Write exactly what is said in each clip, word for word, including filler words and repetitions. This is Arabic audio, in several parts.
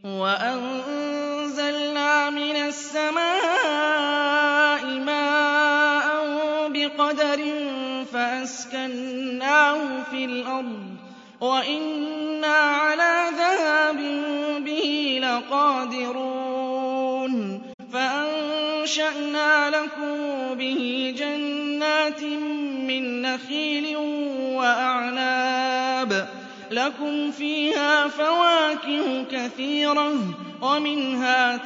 وَأَنزَلْنَا مِنَ السَّمَاءِ مَاءً بِقَدَرٍ فَأَسْكَنَّاهُ فِي الْأَرْضِ وَإِنَّا عَلَىٰ ذَهَابٍ بِهِ لَقَادِرُونَ فَأَنشَأْنَا لَكُم بِهِ جَنَّاتٍ مِّن نَّخِيلٍ وَأَعْنَابٍ لَّكُمْ فِيهَا فَوَاكِهُ كَثِيرَةٌ وَمِنْهَا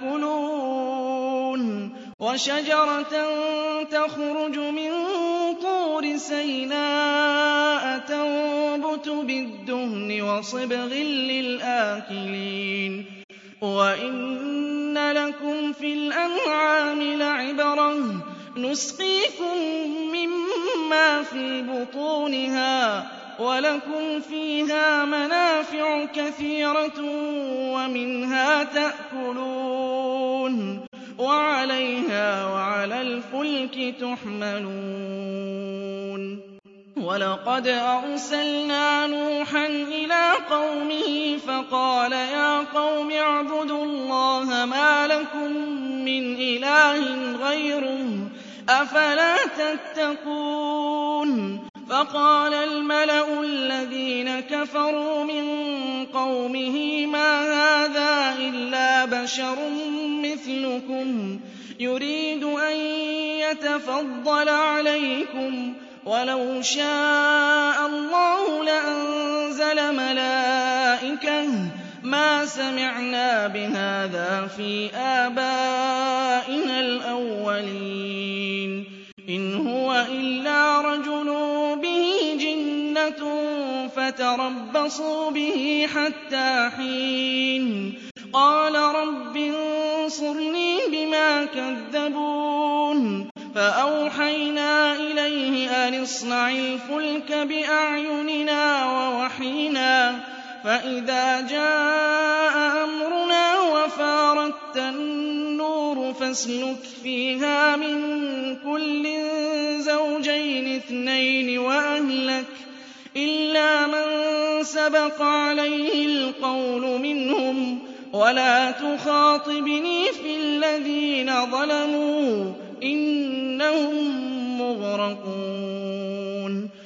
تَأْكُلُونَ وَشَجَرَةً تَخْرُجُ مِن طُورِ سَيْنَاءَ تَنبُتُ بِالدُّهْنِ وَصِبْغٍ لِّلْآكِلِينَ وَإِنَّ لَكُمْ فِي الْأَنْعَامِ لَعِبْرَةً ۖ نُّسْقِيكُم مِّمَّا فِي بُطُونِهَا وَلَكُمْ فِيهَا مَنَافِعُ كَثِيرَةٌ وَمِنْهَا تَأْكُلُونَ وَعَلَيْهَا وَعَلَى الْفُلْكِ تُحْمَلُونَ وَلَقَدْ أَرْسَلْنَا نُوحًا إِلَىٰ قَوْمِهِ فَقَالَ يَا قَوْمِ اعْبُدُوا اللَّهَ مَا لَكُم مِّنْ إِلَٰهٍ غَيْرُهُ ۖ أَفَلَا تَتَّقُونَ فَقَالَ الْمَلَأُ الَّذِينَ كَفَرُوا مِن قَوْمِهِ مَا هَٰذَا إِلَّا بَشَرٌ مِّثْلُكُمْ يُرِيدُ أَن يَتَفَضَّلَ عَلَيْكُمْ وَلَوْ شَاءَ اللَّهُ لَأَنزَلَ مَلَائِكَةً مَّا سَمِعْنَا بِهَٰذَا فِي آبَائِنَا الْأَوَّلِينَ إِنْ هُوَ إِلَّا رَجُلٌ بِهِ جِنَّةٌ فَتَرَبَّصُوا بِهِ حَتَّىٰ حِينٍ قَالَ رَبِّ انصُرْنِي بِمَا كَذَّبُونِ فَأَوْحَيْنَا إِلَيْهِ أَنِ اصْنَعِ الْفُلْكَ بِأَعْيُنِنَا وَوَحْيِنَا فَإِذَا جَاءَ أَمْرُنَا وَفَارَتِ النُّورُ فَاسْلُكْ فِيهَا مِن كُلٍّ زَوْجَيْنِ اثْنَيْنِ وَأَهْلَكَ إِلَّا مَن سَبَقَ عَلَيْهِ الْقَوْلُ مِنْهُمْ وَلَا تُخَاطِبْنِي فِي الَّذِينَ ظَلَمُوا إِنَّهُم مُّغْرَقُونَ